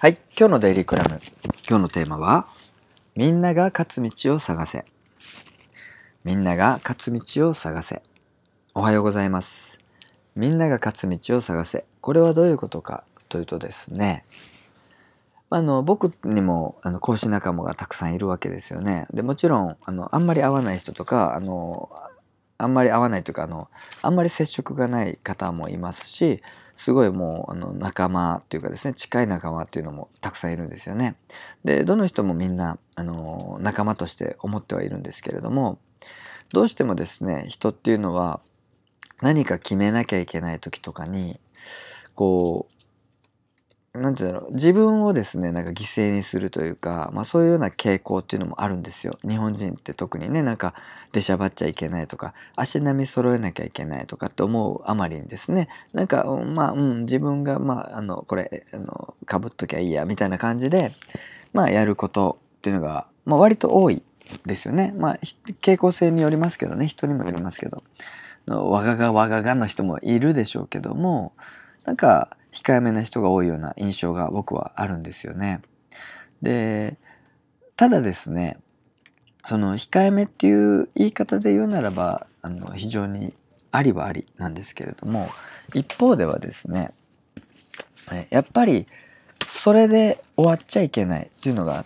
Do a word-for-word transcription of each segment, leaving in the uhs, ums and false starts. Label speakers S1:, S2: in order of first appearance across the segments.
S1: はい、今日のデイリークラム。今日のテーマは、みんなが勝つ道を探せ。みんなが勝つ道を探せ。おはようございます。みんなが勝つ道を探せ。これはどういうことかというとですね、あの僕にもあの講師仲間がたくさんいるわけですよね。でもちろんあのあんまり合わない人とかあのあんまり合わないというかあのあんまり接触がない方もいますし、すごいもうあの仲間というかですね、近い仲間っていうのもたくさんいるんですよね。でどの人もみんなあの仲間として思ってはいるんですけれども、どうしてもですね、人っていうのは何か決めなきゃいけない時とかにこうなんていうんだろう、自分をですねなんか犠牲にするというか、まあ、そういうような傾向っていうのもあるんですよ。日本人って特にね、なんか出しゃばっちゃいけないとか足並み揃えなきゃいけないとかって思うあまりにですね、なんかうんまあ、うん、自分がまああのこれあのかぶっときゃいいやみたいな感じでまあやることっていうのが、まあ、割と多いですよね。まあひ傾向性によりますけどね、人にもよりますけど、のわががわががの人もいるでしょうけども、なんか控えめな人が多いような印象が僕はあるんですよね。でただですね、その控えめっていう言い方で言うならばあの非常にありはありなんですけれども、一方ではですね、えやっぱりそれで終わっちゃいけないっていうのがあって、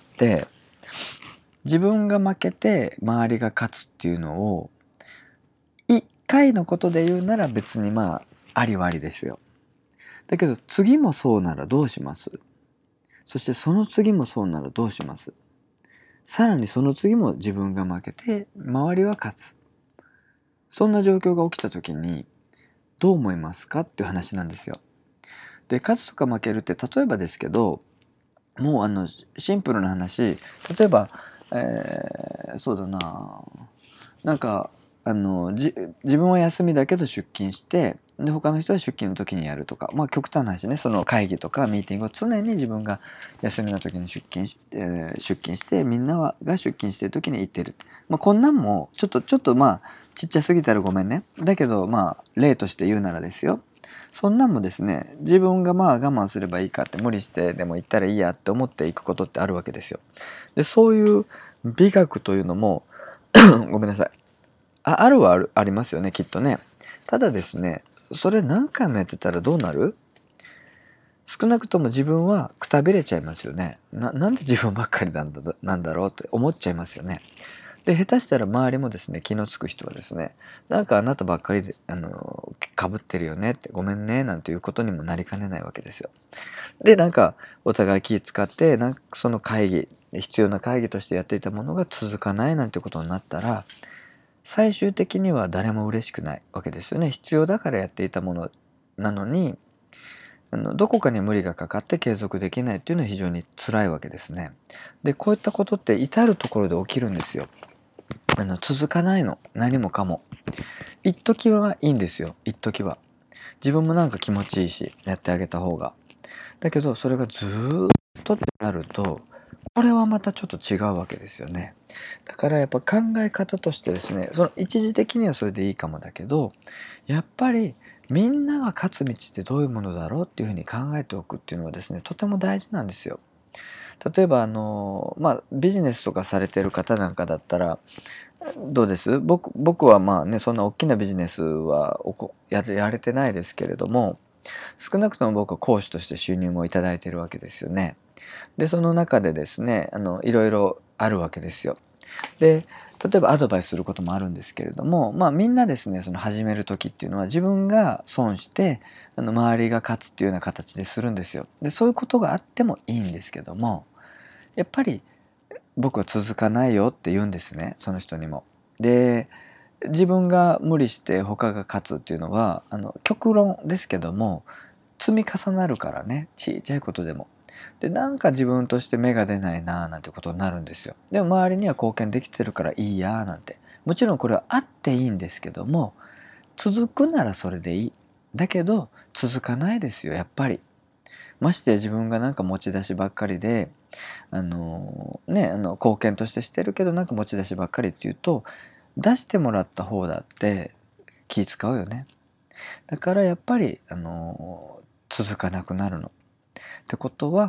S1: 自分が負けて周りが勝つっていうのを一回のことで言うなら別にまあありはありですよ。だけど次もそうならどうします？そしてその次もそうならどうします？さらにその次も自分が負けて周りは勝つ。そんな状況が起きた時にどう思いますかっていう話なんですよ。で勝つとか負けるって例えばですけど、もうあのシンプルな話、例えば、えーそうだな、なんかあのじ自分は休みだけど出勤して、で他の人は出勤の時にやるとか、まあ極端な話ね、その会議とかミーティングを常に自分が休みの時に出勤して、えー出勤してみんなはが出勤してる時に行ってる、まあ、こんなんもちょっとちょっとまあちっちゃすぎたらごめんね、だけどまあ例として言うならですよ、そんなんもですね、自分がまあ我慢すればいいかって無理してでも行ったらいいやって思っていくことってあるわけですよ。でそういう美学というのもごめんなさい、あ、あるはある、ありますよね、きっとね。ただですね、それ何回もやってたらどうなる？少なくとも自分はくたびれちゃいますよね。な、なんで自分ばっかりなんだ、なんだろうって思っちゃいますよね。で、下手したら周りもですね、気のつく人はですね、なんかあなたばっかりで、あの、かぶってるよねって、ごめんね、なんていうことにもなりかねないわけですよ。で、なんか、お互い気使って、なんかその会議、必要な会議としてやっていたものが続かないなんてことになったら、最終的には誰も嬉しくないわけですよね。必要だからやっていたものなのに、あのどこかに無理がかかって継続できないっていうのは非常に辛いわけですね。で、こういったことって至るところで起きるんですよ。あの続かないの、何もかも。一時はいいんですよ、一時は。自分もなんか気持ちいいし、やってあげた方が。だけど、それがずーっとってなると、これはまたちょっと違うわけですよね。だからやっぱ考え方としてですね、その一時的にはそれでいいかもだけど、やっぱりみんなが勝つ道ってどういうものだろうっていうふうに考えておくっていうのはですね、とても大事なんですよ。例えばあのまあビジネスとかされてる方なんかだったらどうです？僕僕はまあね、そんな大きなビジネスはおこやれやれてないですけれども、少なくとも僕は講師として収入もいただいてるわけですよね。でその中でですね、あのいろいろあるわけですよ。で例えばアドバイスすることもあるんですけれども、まあみんなですね、その始める時っていうのは自分が損してあの周りが勝つっていうような形でするんですよ。でそういうことがあってもいいんですけども、やっぱり僕は続かないよって言うんですね、その人にも。で自分が無理して他が勝つっていうのはあの極論ですけども積み重なるからね、ちっちゃいことでも。でなんか自分として芽が出ないなーなんてことになるんですよ。でも周りには貢献できてるからいいやーなんて、もちろんこれはあっていいんですけども、続くならそれでいい。だけど続かないですよ、やっぱり。ましてや自分がなんか持ち出しばっかりであのね、あの貢献としてしてるけどなんか持ち出しばっかりっていうと、出してもらった方だって気使うよね。だからやっぱりあの続かなくなるの。ってことは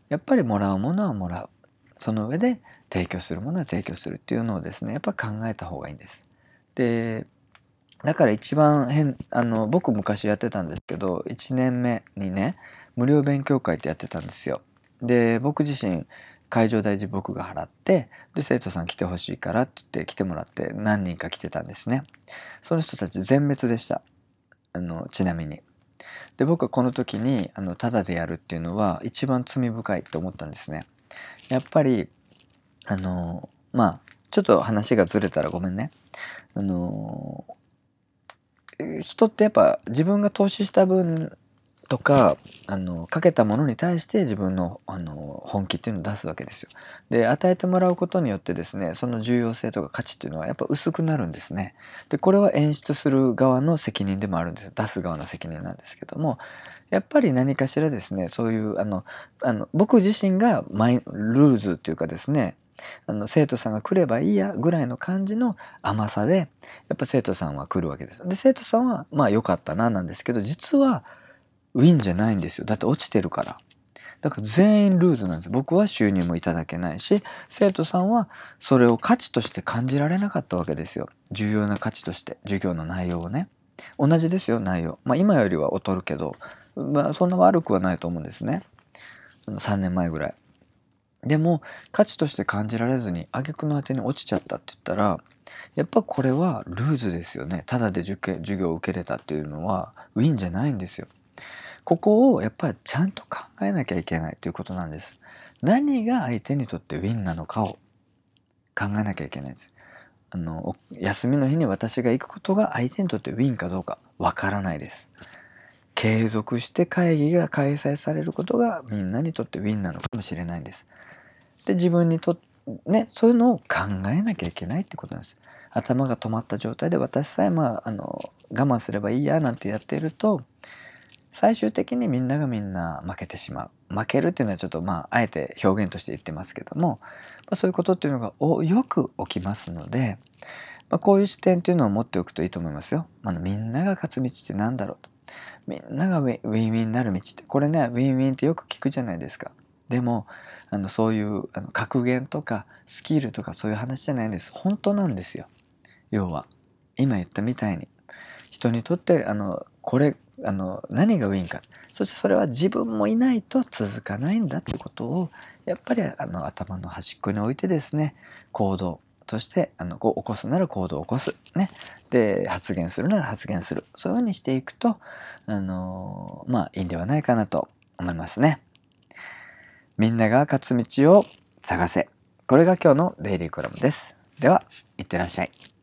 S1: やっぱりもらうものはもらう、その上で提供するものは提供するっていうのをですねやっぱ考えた方がいいんです。でだから一番変あの僕昔やってたんですけど、いちねんめにね無料勉強会ってやってたんですよ。で僕自身会場代僕が払って、で生徒さん来てほしいからって言って来てもらって何人か来てたんですね。その人たち全滅でした。あのちなみに。で僕はこの時にあのタダでやるっていうのは一番罪深いって思ったんですね。やっぱりあのまあちょっと話がずれたらごめんね。あの人ってやっぱ自分が投資した分とかあのかけたものに対して自分のあの本気っていうのを出すわけですよ。で与えてもらうことによってですねその重要性とか価値っていうのはやっぱ薄くなるんですね。でこれは演出する側の責任でもあるんです。出す側の責任なんですけども、やっぱり何かしらですねそういうあのあの僕自身がマイルーズっていうかですね、あの生徒さんが来ればいいやぐらいの感じの甘さでやっぱ生徒さんは来るわけです。で生徒さんはまあ良かったななんですけど、実はウィンじゃないんですよ。だって落ちてるから。だから全員ルーズなんです。僕は収入もいただけないし、生徒さんはそれを価値として感じられなかったわけですよ。重要な価値として授業の内容をね。同じですよ内容。まあ今よりは劣るけど、まあそんな悪くはないと思うんですね。さんねんまえぐらい。でも価値として感じられずに挙句の果てに落ちちゃったって言ったら、やっぱこれはルーズですよね。ただで受験授業を受けれたっていうのはウィンじゃないんですよ。ここをやっぱりちゃんと考えなきゃいけないということなんです。何が相手にとってウィンなのかを考えなきゃいけないんです。あの休みの日に私が行くことが相手にとってウィンかどうかわからないです。継続して会議が開催されることがみんなにとってウィンなのかもしれないんです。で自分にとってねそういうのを考えなきゃいけないってことなんです。頭が止まった状態で私さえまああの我慢すればいいやなんてやっていると、最終的にみんながみんな負けてしまう。負けるっていうのはちょっとまああえて表現として言ってますけども、まあ、そういうことっていうのがおよく起きますので、まあ、こういう視点っていうのを持っておくといいと思いますよ。あのみんなが勝つ道って何だろうと。みんながウィンウィンウィンになる道って、これねウィンウィンってよく聞くじゃないですか。でもあのそういうあの格言とかスキルとかそういう話じゃないんです。本当なんですよ。要は今言ったみたいに人にとってあのこれあの何がウィンか、そしてそれは自分もいないと続かないんだってことをやっぱりあの頭の端っこに置いてですね、行動としてあのこう起こすなら行動を起こす、ね、で発言するなら発言する、そういうふうにしていくとあのまあいいんではないかなと思いますね。みんなが勝つ道を探せ。これが今日のデイリーコラムです。では、いってらっしゃい。